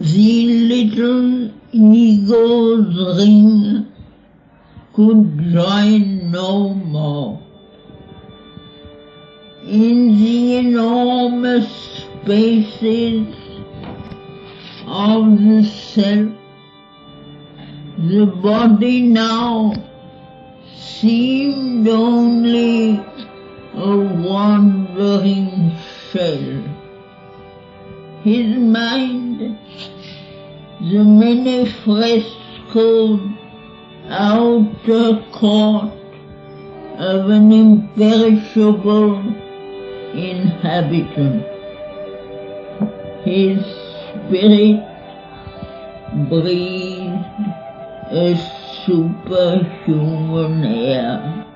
The little eagle's ring could join no more. In the enormous spaces of the self, the body now seemed only a wandering shell. His mind, the many frescoed outer court of an imperishable inhabitant. His spirit breathed a superhuman air.